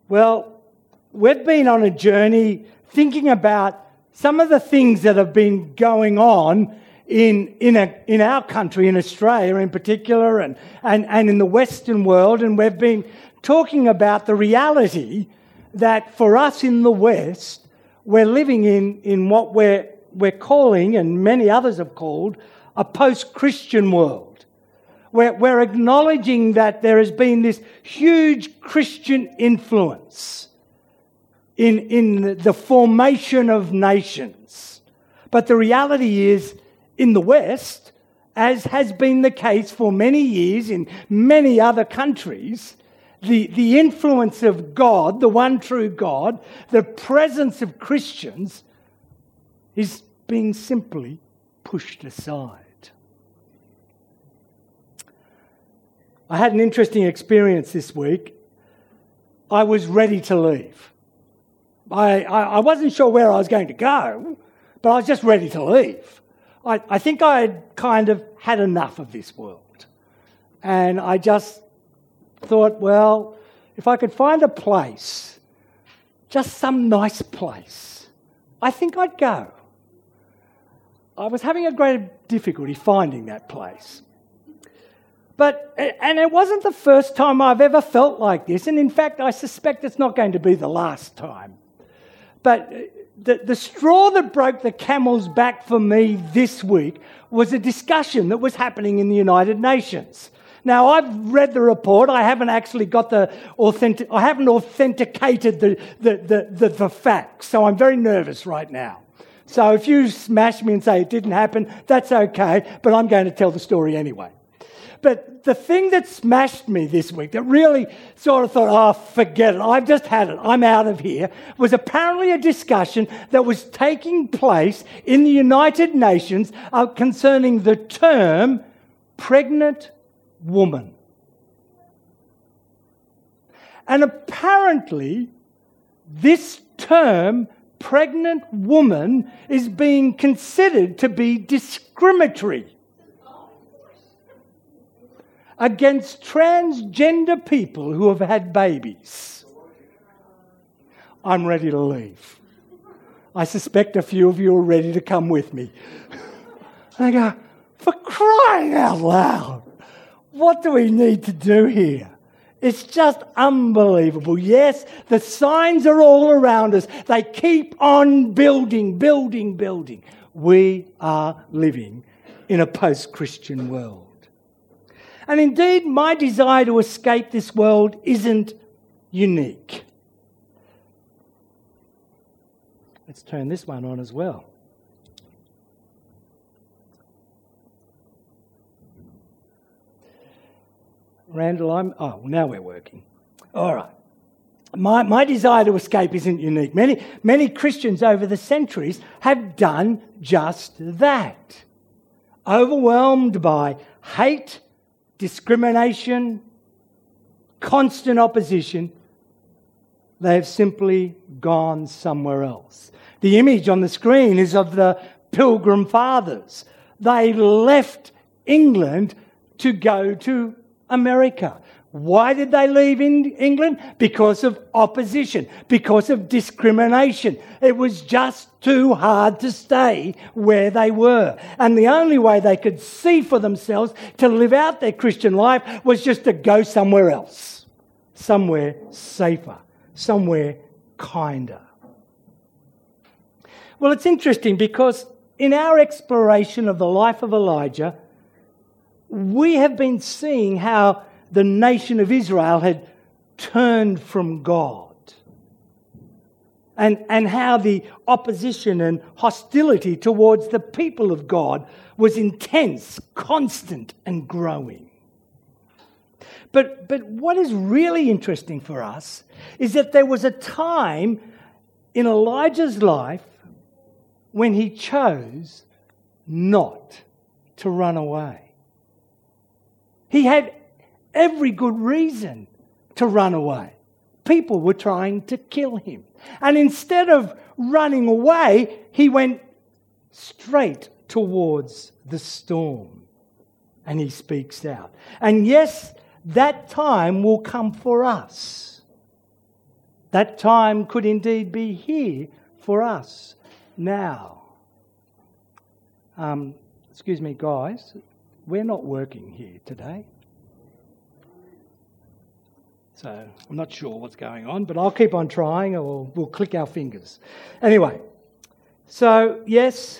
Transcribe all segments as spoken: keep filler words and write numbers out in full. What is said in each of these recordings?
Well, we've been on a journey thinking about some of the things that have been going on in in a, in our country, in Australia in particular, and, and, and in the Western world. And we've been talking about the reality that for us in the West, we're living in, in what we're, we're calling, and many others have called, a post-Christian world. We're, we're acknowledging that there has been this huge Christian influence in, in the formation of nations. But the reality is, in the West, as has been the case for many years in many other countries, the, the influence of God, the one true God, the presence of Christians is being simply pushed aside. I had an interesting experience this week. I was ready to leave. I, I, I wasn't sure where I was going to go, but I was just ready to leave. I, I think I had kind of had enough of this world. And I just thought, well, if I could find a place, just some nice place, I think I'd go. I was having a great difficulty finding that place. But, and it wasn't the first time I've ever felt like this. And in fact, I suspect it's not going to be the last time. But the, the straw that broke the camel's back for me this week was a discussion that was happening in the United Nations. Now, I've read the report. I haven't actually got the authentic, I haven't authenticated the, the, the, the, the facts. So I'm very nervous right now. So if you smash me and say it didn't happen, that's okay. But I'm going to tell the story anyway. But the thing that smashed me this week, that really sort of thought, oh, forget it, I've just had it, I'm out of here, was apparently a discussion that was taking place in the United Nations uh, concerning the term pregnant woman. And apparently, this term, pregnant woman, is being considered to be discriminatory against transgender people who have had babies. I'm ready to leave. I suspect a few of you are ready to come with me. I go, for crying out loud, what do we need to do here? It's just unbelievable. Yes, the signs are all around us. They keep on building, building, building. We are living in a post-Christian world. And indeed, my desire to escape this world isn't unique. Let's turn this one on as well. Randall, I'm... Oh, now we're working. All right. My, my desire to escape isn't unique. Many, many Christians over the centuries have done just that. Overwhelmed by hate, discrimination, constant opposition, they have simply gone somewhere else. The image on the screen is of the Pilgrim Fathers. They left England to go to America. Why did they leave in England? Because of opposition, because of discrimination. It was just too hard to stay where they were. And the only way they could see for themselves to live out their Christian life was just to go somewhere else, somewhere safer, somewhere kinder. Well, it's interesting because in our exploration of the life of Elijah, we have been seeing how the nation of Israel had turned from God. And, and how the opposition and hostility towards the people of God was intense, constant, and growing. But, but what is really interesting for us is that there was a time in Elijah's life when he chose not to run away. He had every good reason to run away. People were trying to kill him. And instead of running away, he went straight towards the storm. And he speaks out. And yes, that time will come for us. That time could indeed be here for us now. Um, excuse me, guys, we're not working here today. So I'm not sure what's going on, but I'll keep on trying or we'll click our fingers. Anyway, so yes,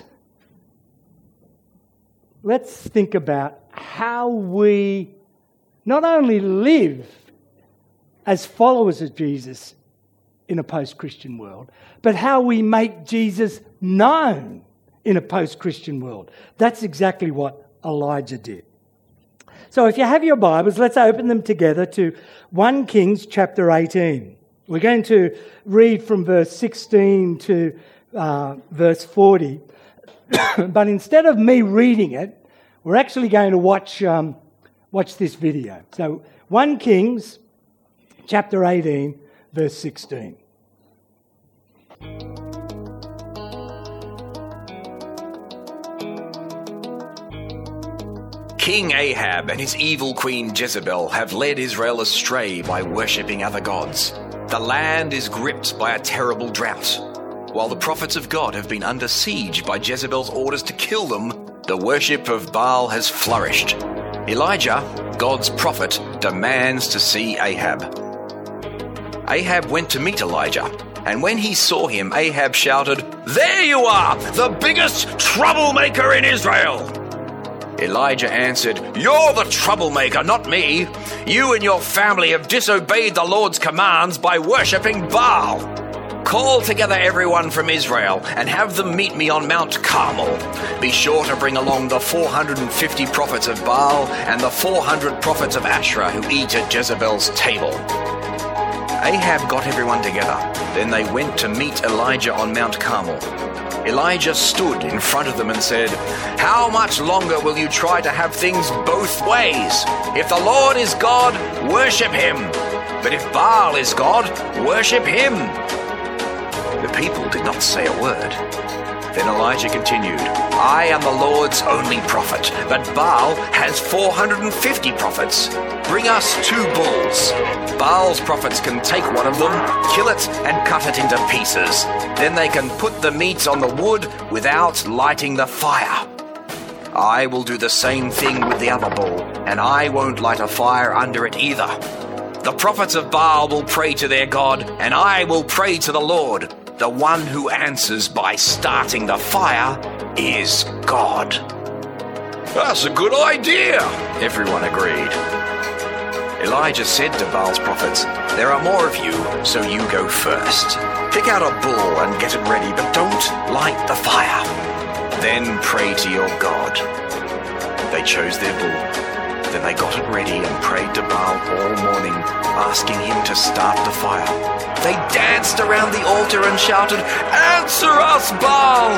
let's think about how we not only live as followers of Jesus in a post-Christian world, but how we make Jesus known in a post-Christian world. That's exactly what Elijah did. So if you have your Bibles, let's open them together to First Kings chapter eighteen. We're going to read from verse sixteen to uh, verse forty. But instead of me reading it, we're actually going to watch um, watch this video. So First Kings chapter eighteen, verse sixteen. King Ahab and his evil queen Jezebel have led Israel astray by worshipping other gods. The land is gripped by a terrible drought. While the prophets of God have been under siege by Jezebel's orders to kill them, the worship of Baal has flourished. Elijah, God's prophet, demands to see Ahab. Ahab went to meet Elijah, and when he saw him, Ahab shouted, "There you are, the biggest troublemaker in Israel!" Elijah answered, "You're the troublemaker, not me. You and your family have disobeyed the Lord's commands by worshipping Baal. Call together everyone from Israel and have them meet me on Mount Carmel. Be sure to bring along the four hundred fifty prophets of Baal and the four hundred prophets of Asherah who eat at Jezebel's table." Ahab got everyone together. Then they went to meet Elijah on Mount Carmel. Elijah stood in front of them and said, "How much longer will you try to have things both ways? If the Lord is God, worship him. But if Baal is God, worship him." The people did not say a word. Then Elijah continued, "I am the Lord's only prophet, but Baal has four hundred fifty prophets. Bring us two bulls. Baal's prophets can take one of them, kill it, and cut it into pieces. Then they can put the meat on the wood without lighting the fire. I will do the same thing with the other bull, and I won't light a fire under it either. The prophets of Baal will pray to their God, and I will pray to the Lord. The one who answers by starting the fire is God." "That's a good idea," everyone agreed. Elijah said to Baal's prophets, "There are more of you, so you go first. Pick out a bull and get it ready, but don't light the fire. Then pray to your God." They chose their bull. Then they got it ready and prayed to Baal all morning, asking him to start the fire. They danced around the altar and shouted, "Answer us, Baal!"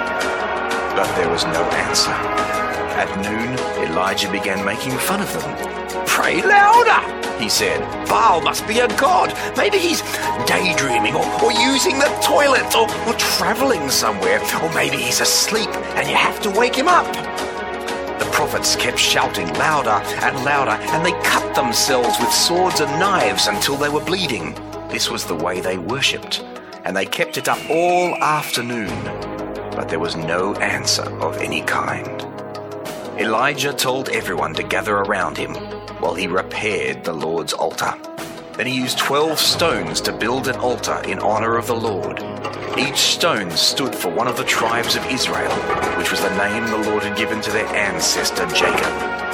But there was no answer. At noon, Elijah began making fun of them. "Pray louder," he said. "Baal must be a god. Maybe he's daydreaming or, or using the toilet or, or traveling somewhere. Or maybe he's asleep and you have to wake him up." The prophets kept shouting louder and louder, and they cut themselves with swords and knives until they were bleeding. This was the way they worshipped, and they kept it up all afternoon. But there was no answer of any kind. Elijah told everyone to gather around him while he repaired the Lord's altar. Then he used twelve stones to build an altar in honor of the Lord. Each stone stood for one of the tribes of Israel, which was the name the Lord had given to their ancestor Jacob.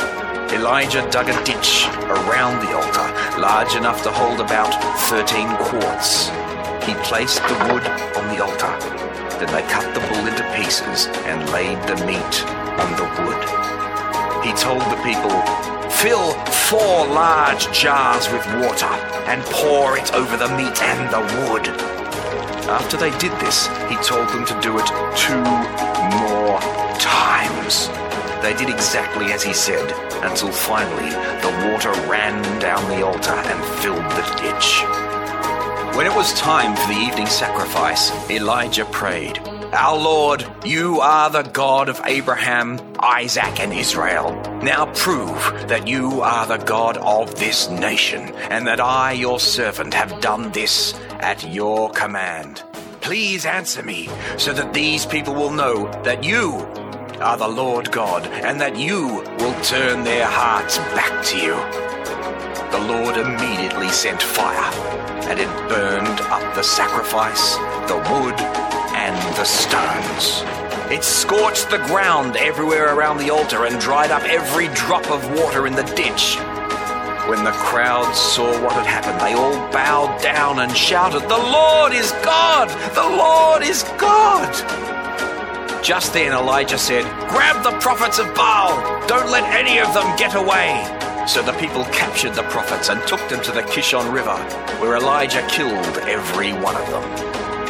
Elijah dug a ditch around the altar, large enough to hold about thirteen quarts. He placed the wood on the altar. Then they cut the bull into pieces and laid the meat on the wood. He told the people, "Fill four large jars with water and pour it over the meat and the wood." After they did this, he told them to do it two more times. They did exactly as he said, until finally the water ran down the altar and filled the ditch. When it was time for the evening sacrifice, Elijah prayed, Our Lord, you are the God of Abraham, Isaac, and Israel. Now prove that you are the God of this nation, and that I, your servant, have done this at your command. Please answer me, so that these people will know that you are the Lord God, and that you will turn their hearts back to you." The Lord immediately sent fire, and it burned up the sacrifice, the wood, and the stones. It scorched the ground everywhere around the altar and dried up every drop of water in the ditch. When the crowd saw what had happened, they all bowed down and shouted, "The Lord is God! The Lord is God!" Just then Elijah said, "Grab the prophets of Baal! Don't let any of them get away!" So the people captured the prophets and took them to the Kishon River, where Elijah killed every one of them.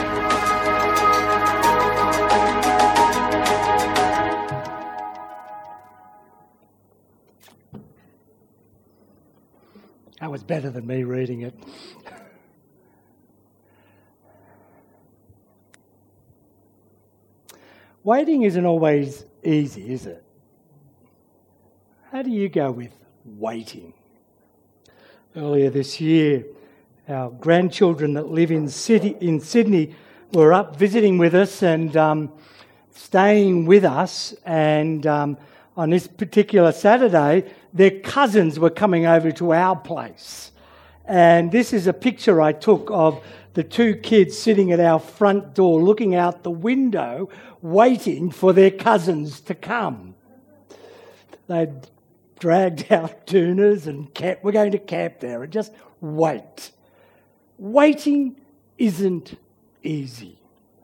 That was better than me reading it. Waiting isn't always easy, is it? How do you go with waiting? Earlier this year, our grandchildren that live in city in Sydney were up visiting with us and um, staying with us, and um, on this particular Saturday, their cousins were coming over to our place. And this is a picture I took of the two kids sitting at our front door, looking out the window, waiting for their cousins to come. They'd dragged out toonas and camp, we're going to camp there, and just wait. Waiting isn't easy.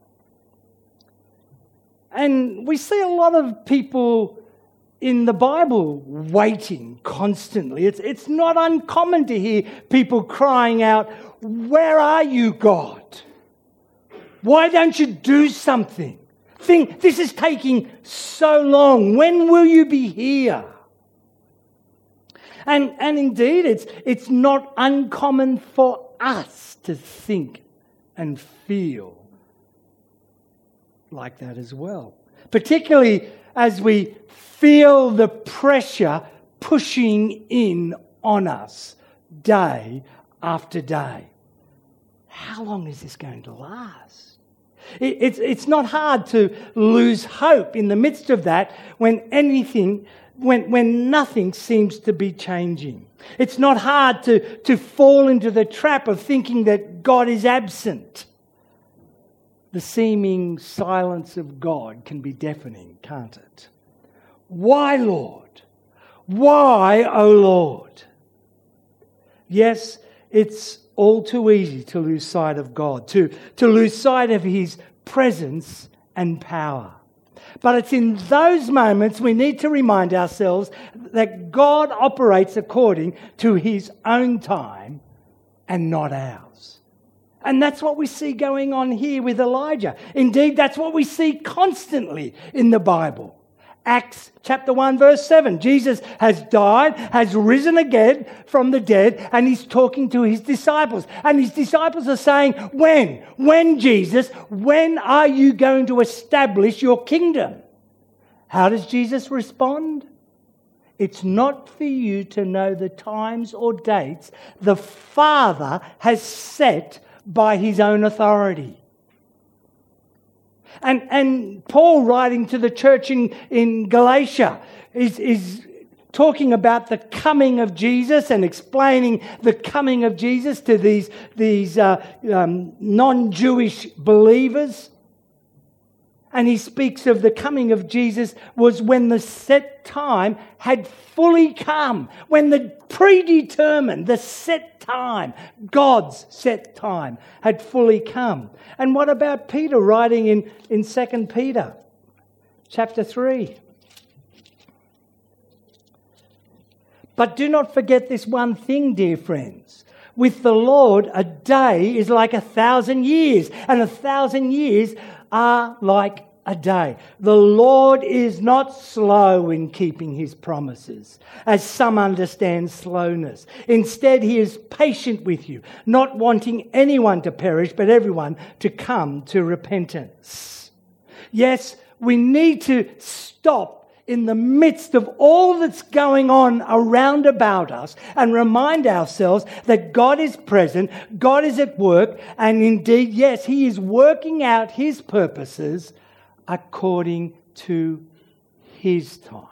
And we see a lot of people in the Bible waiting constantly. It's, it's not uncommon to hear people crying out, "Where are you, God? Why don't you do something? Think, this is taking so long. When will you be here?" And, and indeed, it's, it's not uncommon for us to think and feel like that as well. Particularly as we feel the pressure pushing in on us day after day. How long is this going to last? It, it's, it's not hard to lose hope in the midst of that when anything, when, when nothing seems to be changing. It's not hard to, to fall into the trap of thinking that God is absent. The seeming silence of God can be deafening, can't it? Why, Lord? Why, O Lord? Yes, it's all too easy to lose sight of God, to, to lose sight of His presence and power. But it's in those moments we need to remind ourselves that God operates according to His own time and not ours. And that's what we see going on here with Elijah. Indeed, that's what we see constantly in the Bible. Acts chapter one verse seven. Jesus has died, has risen again from the dead, and He's talking to His disciples. And His disciples are saying, when? When, Jesus? When are you going to establish your kingdom? How does Jesus respond? It's not for you to know the times or dates the Father has set by His own authority. And, and Paul, writing to the church in, in Galatia, is, is talking about the coming of Jesus and explaining the coming of Jesus to these, these uh, um, non-Jewish believers. And he speaks of the coming of Jesus was when the set time had fully come, when the predetermined, the set time, God's set time had fully come. And what about Peter writing in, in Second Peter chapter three? But do not forget this one thing, dear friends. With the Lord, a day is like a thousand years, and a thousand years are like a day. The Lord is not slow in keeping His promises, as some understand slowness. Instead, He is patient with you, not wanting anyone to perish, but everyone to come to repentance. Yes, we need to stop in the midst of all that's going on around about us and remind ourselves that God is present, God is at work, and indeed, yes, He is working out His purposes according to His time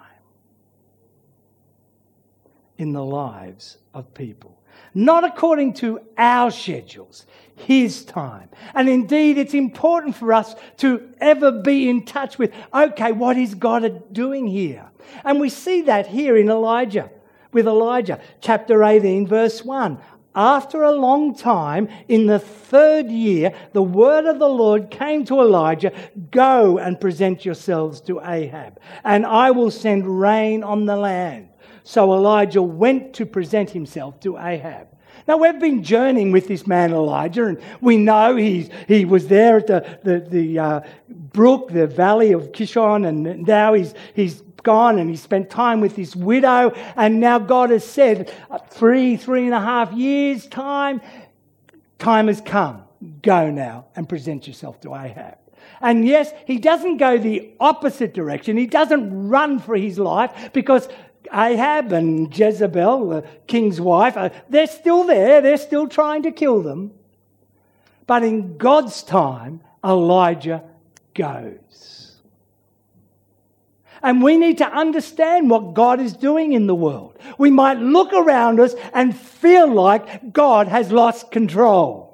in the lives of people. Not according to our schedules, His time. And indeed, it's important for us to ever be in touch with, okay, what is God doing here? And we see that here in Elijah, with Elijah, chapter eighteen, verse one. After a long time, in the third year, the word of the Lord came to Elijah, go and present yourselves to Ahab, and I will send rain on the land. So Elijah went to present himself to Ahab. Now, we've been journeying with this man Elijah, and we know he's, he was there at the, the, the uh, brook, the valley of Kishon, and now he's, he's gone and he spent time with this widow, and now God has said, three, three and a half years' time, time has come. Go now and present yourself to Ahab. And yes, he doesn't go the opposite direction. He doesn't run for his life, because Ahab and Jezebel, the king's wife, they're still there. They're still trying to kill them. But in God's time, Elijah goes. And we need to understand what God is doing in the world. We might look around us and feel like God has lost control.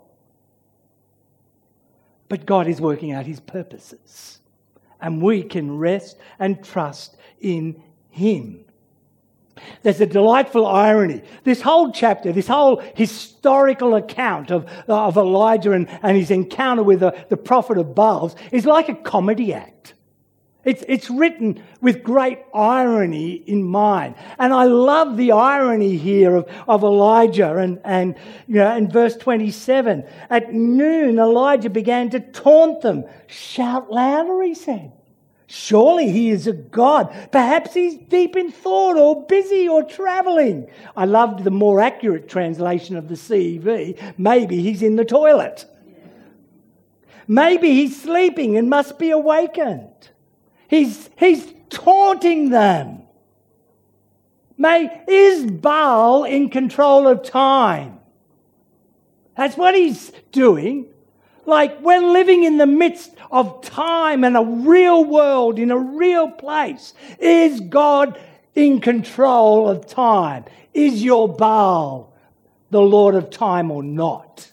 But God is working out His purposes. And we can rest and trust in Him. There's a delightful irony. This whole chapter, this whole historical account of, of Elijah and, and his encounter with the, the prophet of Baal is like a comedy act. It's, it's written with great irony in mind. And I love the irony here of, of Elijah. And, and you know, in verse twenty-seven, at noon Elijah began to taunt them. Shout louder, he said. Surely he is a god. Perhaps he's deep in thought or busy or travelling. I loved the more accurate translation of the C E V. Maybe he's in the toilet. Maybe he's sleeping and must be awakened. He's, he's taunting them. May, is Baal in control of time? That's what he's doing. Like, we're living in the midst of time and a real world in a real place. Is God in control of time? Is your Baal the Lord of time or not?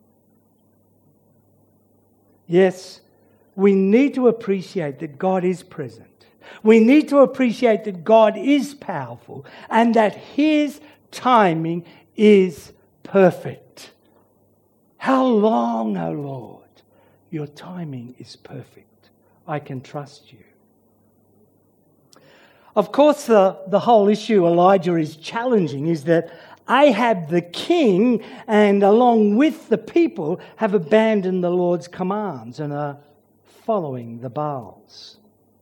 Yes, we need to appreciate that God is present. We need to appreciate that God is powerful and that His timing is perfect. How long, O Lord, your timing is perfect. I can trust you. Of course, the, the whole issue Elijah is challenging is that Ahab the king and along with the people have abandoned the Lord's commands and are following the Baals.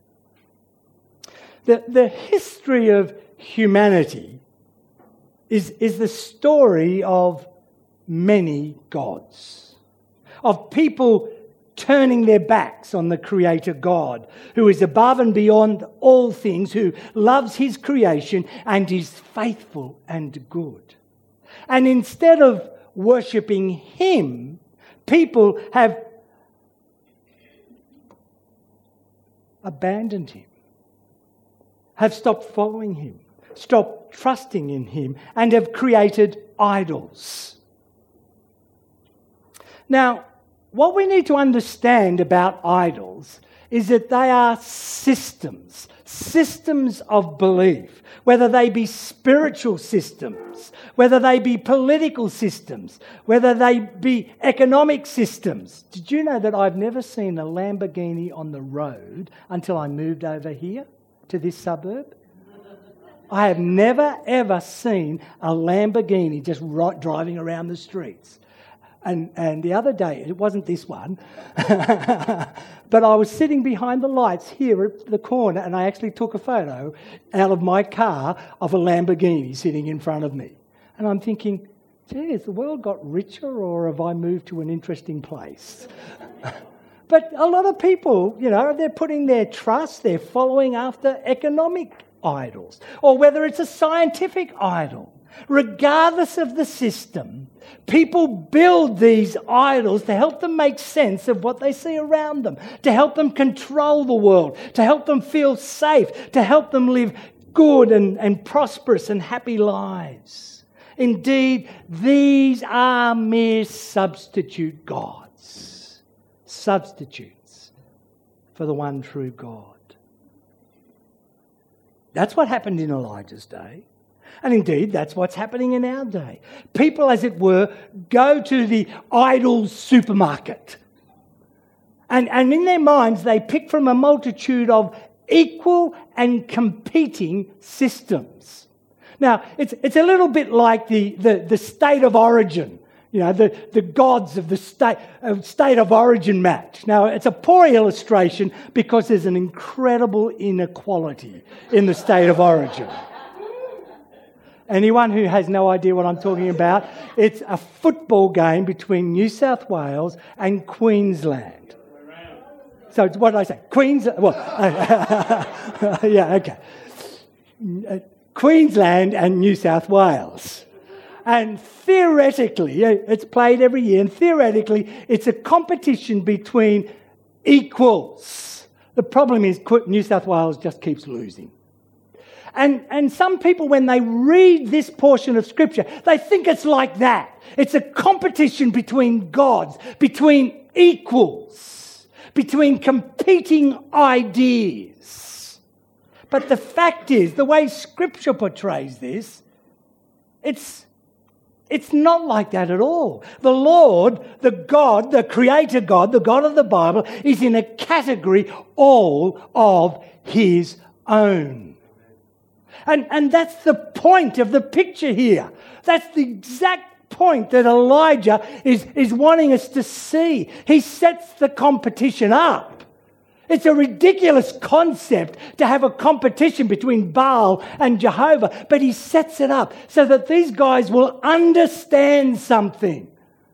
The, the history of humanity is, is the story of many gods, of people turning their backs on the Creator God, who is above and beyond all things, who loves His creation and is faithful and good. And instead of worshipping Him, people have abandoned Him, have stopped following Him, stopped trusting in Him, and have created idols. Now, what we need to understand about idols is that they are systems, systems of belief, whether they be spiritual systems, whether they be political systems, whether they be economic systems. Did you know that I've never seen a Lamborghini on the road until I moved over here to this suburb? I have never, ever seen a Lamborghini just right, driving around the streets. And and the other day, it wasn't this one, but I was sitting behind the lights here at the corner and I actually took a photo out of my car of a Lamborghini sitting in front of me. And I'm thinking, gee, has the world got richer or have I moved to an interesting place? But a lot of people, you know, they're putting their trust, they're following after economic idols, or whether it's a scientific idol. Regardless of the system, people build these idols to help them make sense of what they see around them, to help them control the world, to help them feel safe, to help them live good and, and prosperous and happy lives. Indeed, these are mere substitute gods, substitutes for the one true God. That's what happened in Elijah's day. And indeed, that's what's happening in our day. People, as it were, go to the idol supermarket. And, and in their minds, they pick from a multitude of equal and competing systems. Now, it's it's a little bit like the, the, the state of origin, you know, the, the gods of the state, uh, state of origin match. Now, it's a poor illustration because there's an incredible inequality in the state of origin. Anyone who has no idea what I'm talking about, it's a football game between New South Wales and Queensland. So it's what did I say? Queensland? Well, yeah, okay. Queensland and New South Wales. And theoretically, it's played every year, and theoretically, it's a competition between equals. The problem is New South Wales just keeps losing. And, and some people, when they read this portion of Scripture, they think it's like that. It's a competition between gods, between equals, between competing ideas. But the fact is, the way Scripture portrays this, it's, it's not like that at all. The Lord, the God, the Creator God, the God of the Bible, is in a category all of His own. And, and that's the point of the picture here. That's the exact point that Elijah is, is wanting us to see. He sets the competition up. It's a ridiculous concept to have a competition between Baal and Jehovah, but he sets it up so that these guys will understand something.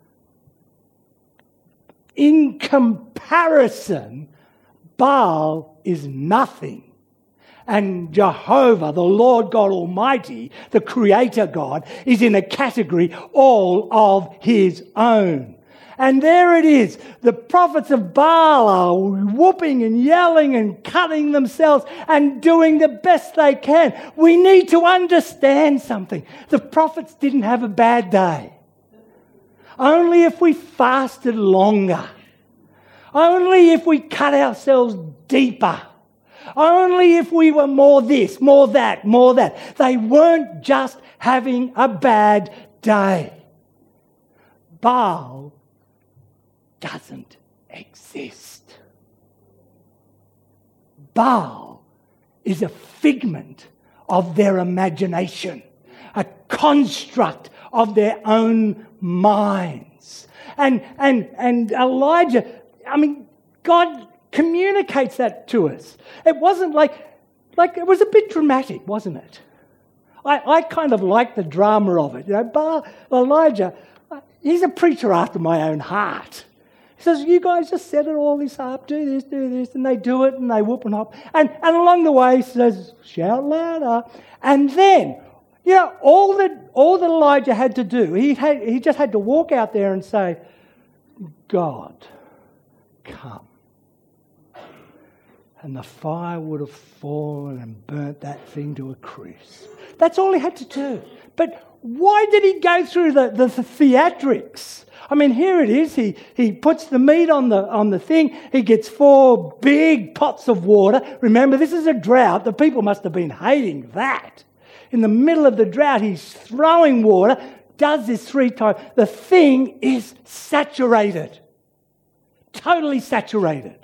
In comparison, Baal is nothing. And Jehovah, the Lord God Almighty, the Creator God, is in a category all of His own. And there it is. The prophets of Baal are whooping and yelling and cutting themselves and doing the best they can. We need to understand something. The prophets didn't have a bad day. Only if we fasted longer. Only if we cut ourselves deeper. Only if we were more this, more that, more that. They weren't just having a bad day. Baal doesn't exist. Baal is a figment of their imagination, a construct of their own minds. And, and, and Elijah, I mean, God communicates that to us. It wasn't like, like it was a bit dramatic, wasn't it? I, I kind of like the drama of it. You know, Baal, Elijah, he's a preacher after my own heart. He says, you guys just set it all this up, do this, do this, and they do it, and they whoop and hop. And, and along the way, he says, shout louder. And then, you know, all that, all that Elijah had to do, he, had, he just had to walk out there and say, God, come. And the fire would have fallen and burnt that thing to a crisp. That's all he had to do. But why did he go through the, the, the theatrics? I mean, here it is. He he puts the meat on the on the thing. He gets four big pots of water. Remember, this is a drought. The people must have been hating that. In the middle of the drought, he's throwing water, does this three times. The thing is saturated. Totally saturated.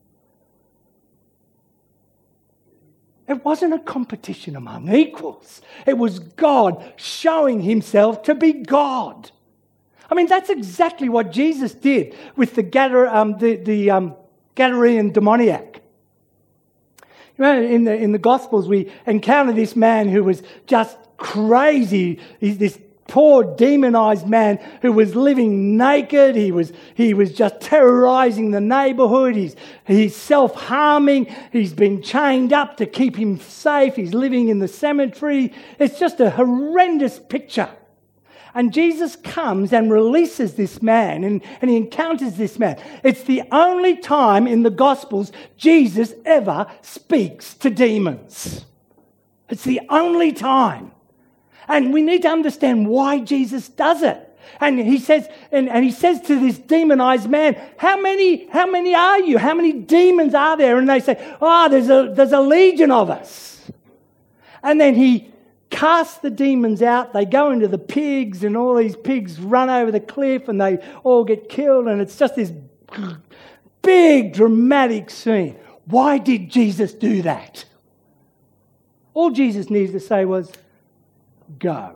It wasn't a competition among equals. It was God showing himself to be God. I mean, that's exactly what Jesus did with the, Gadar, um, the, the um, Gadarean demoniac. You know, in the, in the Gospels, we encounter this man who was just crazy. He's this poor demonized man who was living naked. He was he was just terrorizing the neighborhood. He's, he's self-harming. He's been chained up to keep him safe. He's living in the cemetery. It's just a horrendous picture. And Jesus comes and releases this man, and, and he encounters this man. It's the only time in the Gospels Jesus ever speaks to demons. It's the only time. And we need to understand why Jesus does it. And he says, and, and he says to this demonized man, how many, how many are you? How many demons are there? And they say, oh, there's a, there's a legion of us. And then he casts the demons out. They go into the pigs, and all these pigs run over the cliff, and they all get killed. And it's just this big dramatic scene. Why did Jesus do that? All Jesus needed to say was, go.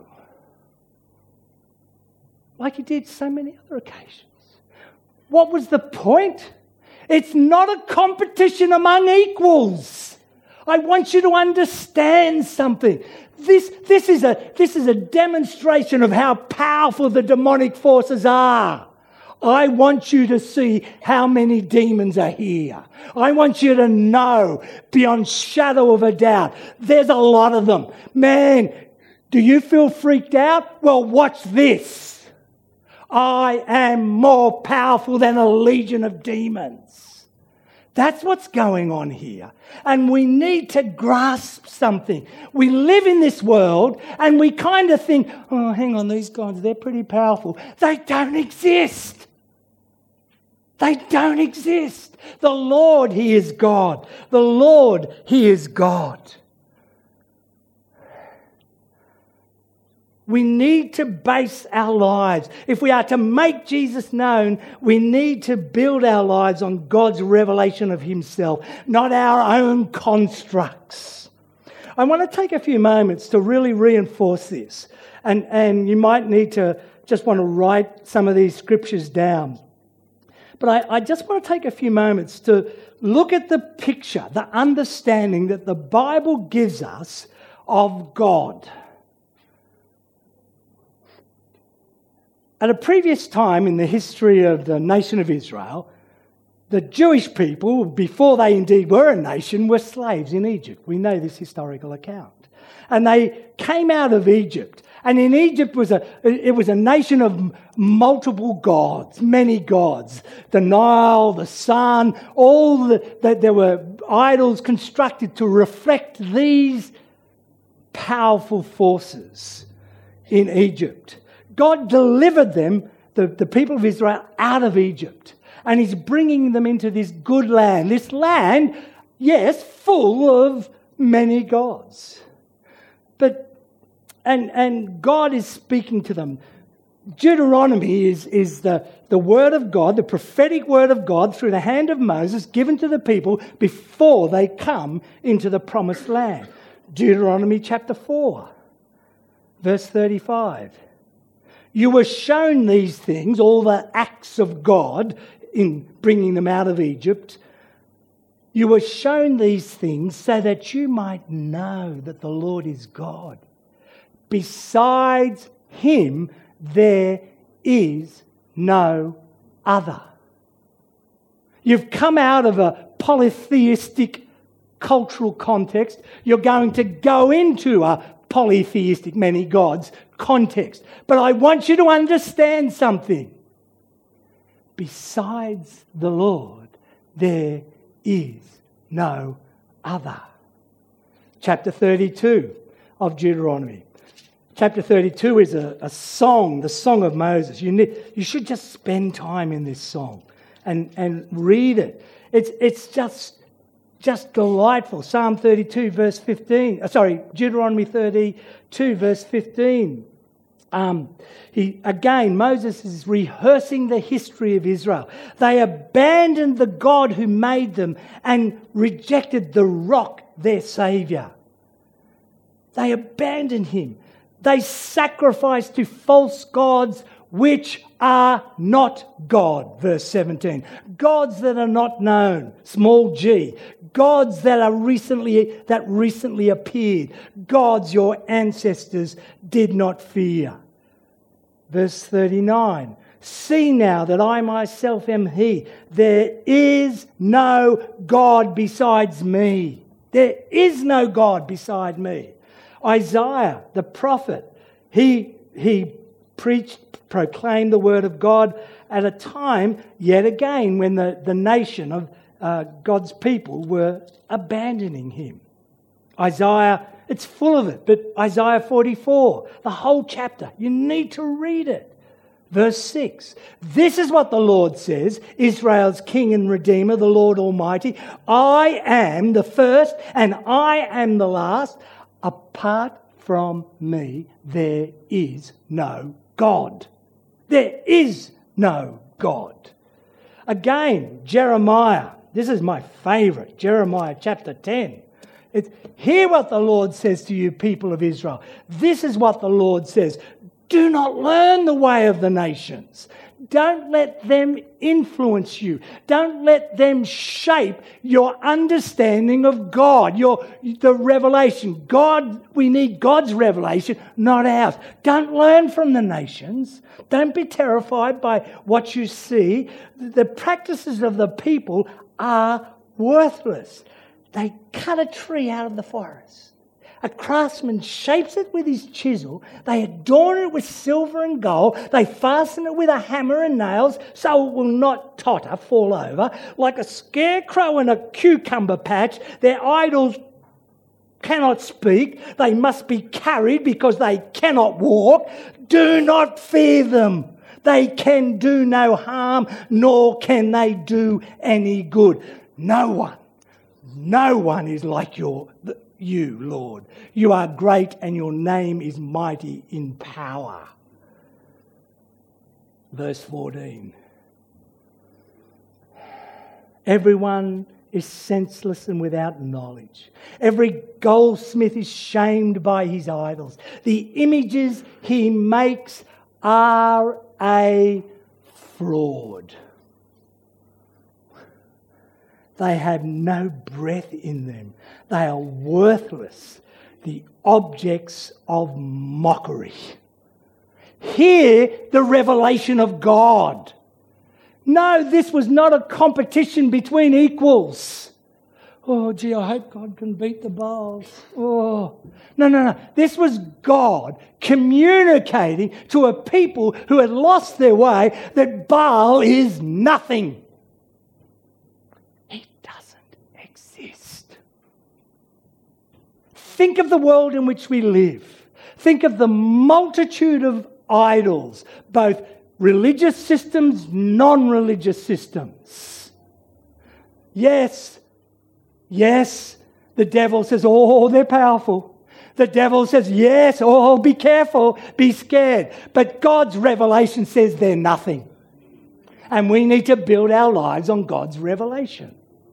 Like he did so many other occasions. What was the point? It's not a competition among equals. I want you to understand something. This, this, is a, this is a demonstration of how powerful the demonic forces are. I want you to see how many demons are here. I want you to know beyond shadow of a doubt, there's a lot of them. Man, do you feel freaked out? Well, watch this. I am more powerful than a legion of demons. That's what's going on here. And we need to grasp something. We live in this world and we kind of think, oh, hang on, these guys, they're pretty powerful. They don't exist. They don't exist. The Lord, He is God. The Lord, He is God. We need to base our lives. If we are to make Jesus known, we need to build our lives on God's revelation of Himself, not our own constructs. I want to take a few moments to really reinforce this. And, and you might need to just want to write some of these scriptures down. But I, I just want to take a few moments to look at the picture, the understanding that the Bible gives us of God. At a previous time in the history of the nation of Israel, the Jewish people, before they indeed were a nation, were slaves in Egypt. We know this historical account. And they came out of Egypt. And in Egypt was a it was a nation of multiple gods, many gods. The Nile, the sun, all the, that there were idols constructed to reflect these powerful forces in Egypt. God delivered them, the, the people of Israel, out of Egypt. And He's bringing them into this good land. This land, yes, full of many gods. But, and, and God is speaking to them. Deuteronomy is, is the, the word of God, the prophetic word of God through the hand of Moses given to the people before they come into the promised land. Deuteronomy chapter four, verse thirty-five. You were shown these things, all the acts of God in bringing them out of Egypt. You were shown these things so that you might know that the Lord is God. Besides Him, there is no other. You've come out of a polytheistic cultural context. You're going to go into a polytheistic, many gods context. But I want you to understand something. Besides the Lord, there is no other. Chapter thirty-two of Deuteronomy. Chapter thirty-two is a, a song, the song of Moses. You need, you should just spend time in this song and, and read it. It's it's just just delightful. Psalm thirty-two, verse fifteen. Uh, sorry, Deuteronomy thirty-two, verse fifteen. Um, he again, Moses is rehearsing the history of Israel. They abandoned the God who made them and rejected the rock, their Saviour. They abandoned Him. They sacrificed to false gods which are not God, verse seventeen. Gods that are not known, small g. Gods that are recently that recently appeared. Gods your ancestors did not fear. Verse thirty-nine. See now that I myself am He. There is no God besides me. There is no God beside me. Isaiah, the prophet, he, he preached, proclaimed the word of God at a time, yet again, when the, the nation of uh, God's people were abandoning Him. Isaiah, it's full of it, but Isaiah forty-four, the whole chapter, you need to read it. Verse six, this is what the Lord says, Israel's King and Redeemer, the Lord Almighty. I am the first and I am the last. Apart from me, there is no God. There is no God. Again, Jeremiah, this is my favourite, Jeremiah chapter ten. It's, hear what the Lord says to you, people of Israel. This is what the Lord says. Do not learn the way of the nations. Don't let them influence you. Don't let them shape your understanding of God, your the revelation. God, we need God's revelation, not ours. Don't learn from the nations. Don't be terrified by what you see. The practices of the people are worthless. They cut a tree out of the forest. A craftsman shapes it with his chisel. They adorn it with silver and gold. They fasten it with a hammer and nails so it will not totter, fall over. Like a scarecrow in a cucumber patch, their idols cannot speak. They must be carried because they cannot walk. Do not fear them. They can do no harm, nor can they do any good. No one, no one is like your... you, Lord. You are great and your name is mighty in power. Verse fourteen. Everyone is senseless and without knowledge. Every goldsmith is shamed by his idols. The images he makes are a fraud. They have no breath in them. They are worthless, the objects of mockery. Hear the revelation of God. No, this was not a competition between equals. Oh, gee, I hope God can beat the Baals. Oh, no, no, no. This was God communicating to a people who had lost their way that Baal is nothing. Think of the world in which we live. Think of the multitude of idols, both religious systems, non-religious systems. Yes, yes, the devil says, oh, they're powerful. The devil says, yes, oh, be careful, be scared. But God's revelation says they're nothing. And we need to build our lives on God's revelation.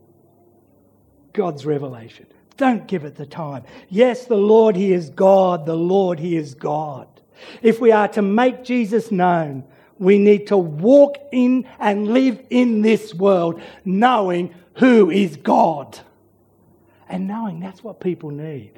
God's revelation. Don't give it the time. Yes, the Lord, He is God. The Lord, He is God. If we are to make Jesus known, we need to walk in and live in this world knowing who is God. And knowing that's what people need.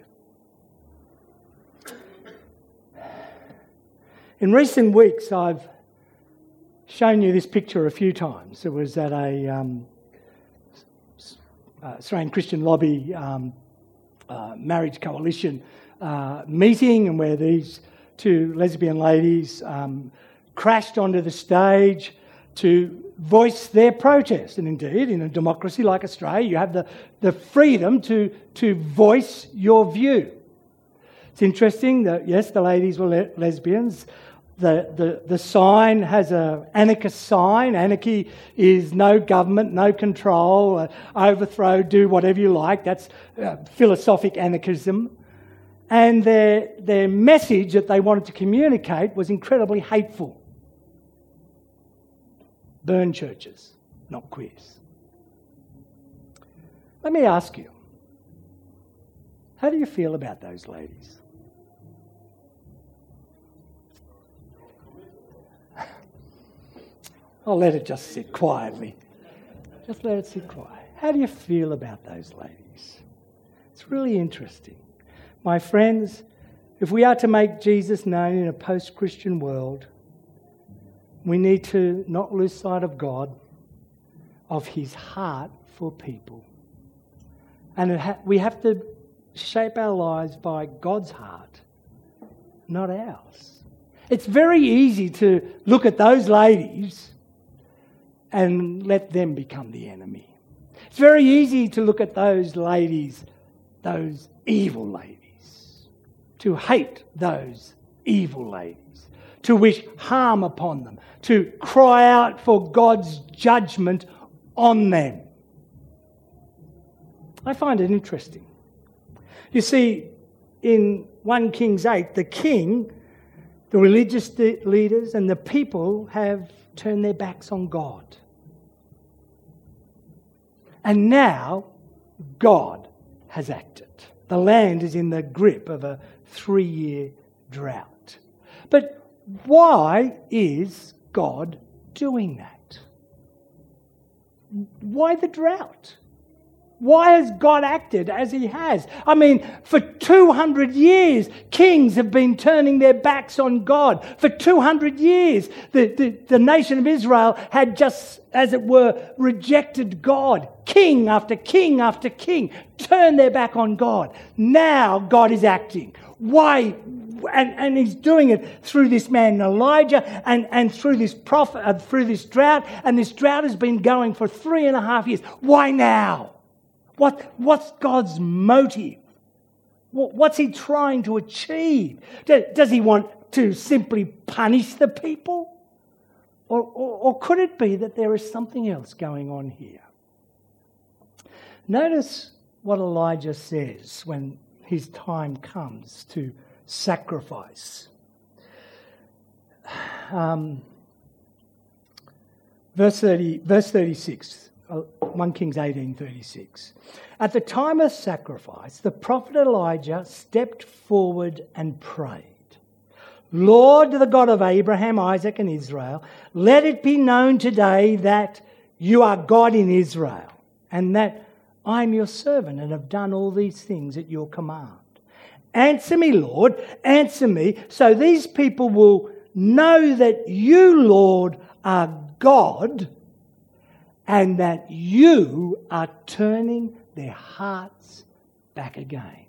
In recent weeks, I've shown you this picture a few times. It was at a um, Australian Christian Lobby um, Uh, marriage coalition uh, meeting, and where these two lesbian ladies um, crashed onto the stage to voice their protest. And indeed, in a democracy like Australia, you have the, the freedom to, to voice your view. It's interesting that, yes, the ladies were le- lesbians. The, the, the sign has an anarchist sign. Anarchy is no government, no control, uh, overthrow, do whatever you like. That's uh, philosophic anarchism. And their, their message that they wanted to communicate was incredibly hateful. Burn churches, not queers. Let me ask you, how do you feel about those ladies? I'll let it just sit quietly. Just let it sit quiet. How do you feel about those ladies? It's really interesting. My friends, if we are to make Jesus known in a post-Christian world, we need to not lose sight of God, of his heart for people. And it ha- we have to shape our lives by God's heart, not ours. It's very easy to look at those ladies and let them become the enemy. It's very easy to look at those ladies, those evil ladies, to hate those evil ladies, to wish harm upon them, to cry out for God's judgment on them. I find it interesting. You see, in First Kings eight, the king, the religious leaders and the people have turned their backs on God. And now God has acted. The land is in the grip of a three-year drought. But why is God doing that? Why the drought? Why has God acted as he has? I mean, for two hundred years, kings have been turning their backs on God. For two hundred years, the, the, the nation of Israel had just, as it were, rejected God. King after king after king turned their back on God. Now God is acting. Why? And, and he's doing it through this man Elijah and, and through this prophet, uh, through this drought. And this drought has been going for three and a half years. Why now? What, what's God's motive? What's he trying to achieve? Does he want to simply punish the people? Or, or, or could it be that there is something else going on here? Notice what Elijah says when his time comes to sacrifice. Um, verse thirty, verse thirty-six. First Kings eighteen thirty-six. At the time of sacrifice, the prophet Elijah stepped forward and prayed, Lord, the God of Abraham, Isaac, and Israel, let it be known today that you are God in Israel, and that I am your servant and have done all these things at your command. Answer me, Lord, answer me, so these people will know that you, Lord, are God, and that you are turning their hearts back again.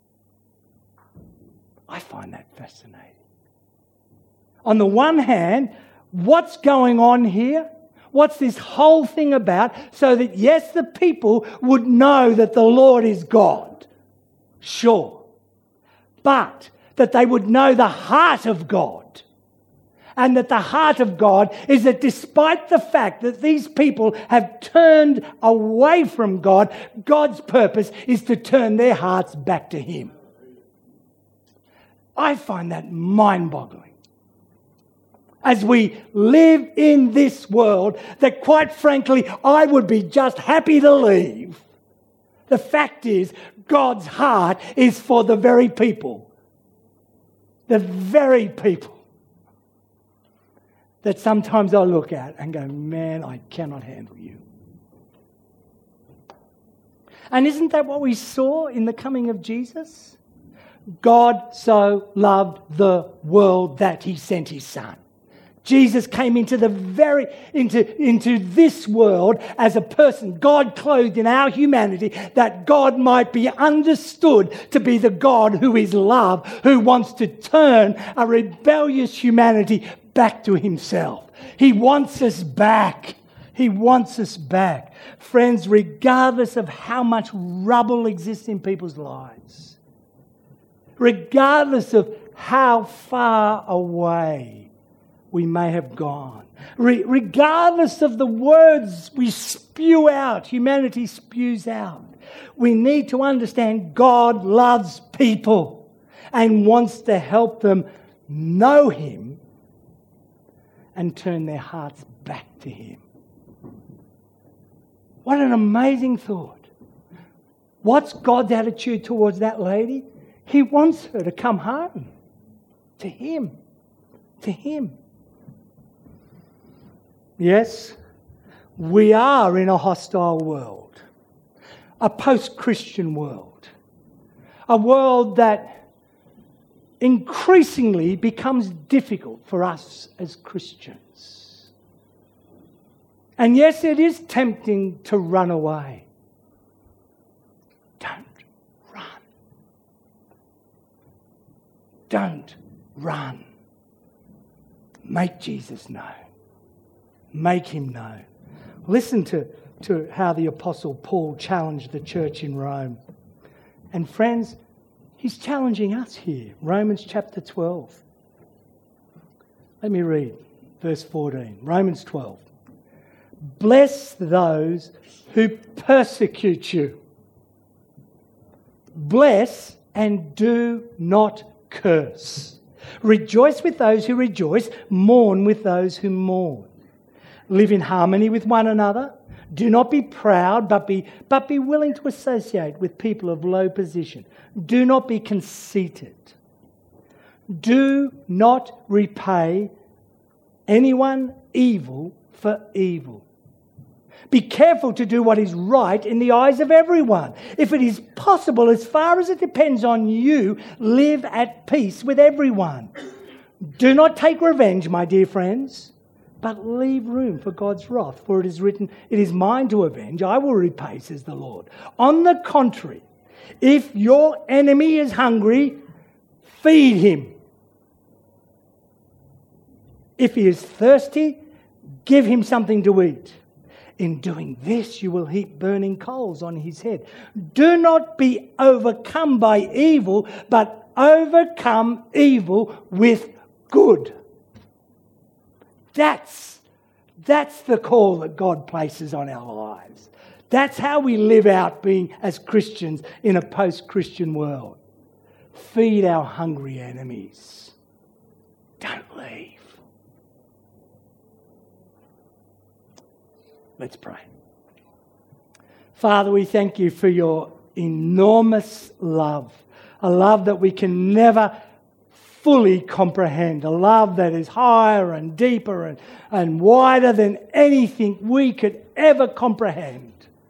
I find that fascinating. On the one hand, what's going on here? What's this whole thing about? So that, yes, the people would know that the Lord is God. Sure. But that they would know the heart of God. And that the heart of God is that despite the fact that these people have turned away from God, God's purpose is to turn their hearts back to him. I find that mind-boggling. As we live in this world that, quite frankly, I would be just happy to leave. The fact is, God's heart is for the very people. The very people that sometimes I look at and go, man, I cannot handle you. And isn't that what we saw in the coming of Jesus? God so loved the world that he sent his son. Jesus came into the very into, into this world as a person, God clothed in our humanity, that God might be understood to be the God who is love, who wants to turn a rebellious humanity back to himself. He wants us back. He wants us back. Friends, regardless of how much rubble exists in people's lives, regardless of how far away we may have gone, Re- regardless of the words we spew out, humanity spews out, we need to understand God loves people and wants to help them know him and turn their hearts back to him. What an amazing thought. What's God's attitude towards that lady? He wants her to come home to him, to him. Yes, we are in a hostile world, a post-Christian world, a world that increasingly becomes difficult for us as Christians. And yes, it is tempting to run away. Don't run. Don't run. Make Jesus known. Make him known. Listen to, to how the Apostle Paul challenged the church in Rome. And friends, he's challenging us here. Romans chapter twelve. Let me read verse fourteen. Romans twelve. Bless those who persecute you. Bless and do not curse. Rejoice with those who rejoice. Mourn with those who mourn. Live in harmony with one another. Do not be proud, but be, but be willing to associate with people of low position. Do not be conceited. Do not repay anyone evil for evil. Be careful to do what is right in the eyes of everyone. If it is possible, as far as it depends on you, live at peace with everyone. Do not take revenge, my dear friends, but leave room for God's wrath. For it is written, it is mine to avenge, I will repay, says the Lord. On the contrary, if your enemy is hungry, feed him. If he is thirsty, give him something to eat. In doing this, you will heap burning coals on his head. Do not be overcome by evil, but overcome evil with good. That's, that's the call that God places on our lives. That's how we live out being as Christians in a post-Christian world. Feed our hungry enemies. Don't leave. Let's pray. Father, we thank you for your enormous love, a love that we can never fully comprehend, a love that is higher and deeper and, and wider than anything we could ever comprehend.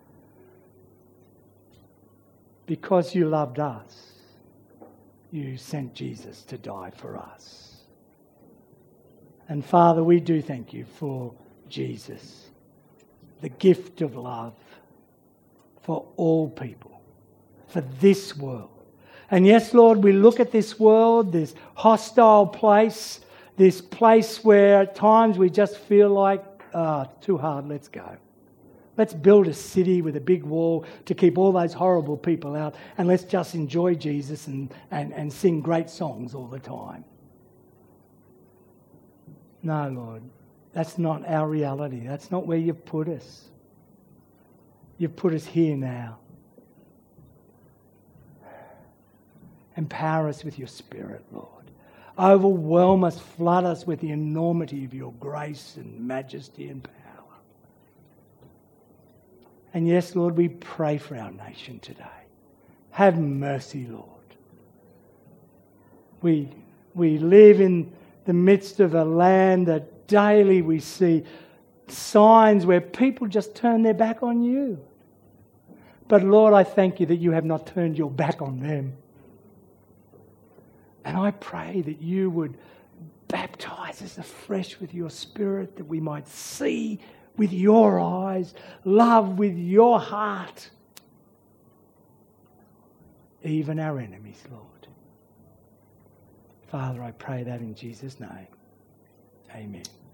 Because you loved us, you sent Jesus to die for us. And Father, we do thank you for Jesus, the gift of love for all people, for this world. And yes, Lord, we look at this world, this hostile place, this place where at times we just feel like, ah, oh, too hard, let's go. Let's build a city with a big wall to keep all those horrible people out, and let's just enjoy Jesus and, and, and sing great songs all the time. No, Lord. That's not our reality. That's not where you've put us. You've put us here now. Empower us with your Spirit, Lord. Overwhelm us, flood us with the enormity of your grace and majesty and power. And yes, Lord, we pray for our nation today. Have mercy, Lord. We, we live in the midst of a land that daily we see signs where people just turn their back on you. But Lord, I thank you that you have not turned your back on them. And I pray that you would baptize us afresh with your Spirit, that we might see with your eyes, love with your heart, even our enemies, Lord. Father, I pray that in Jesus' name. Amen.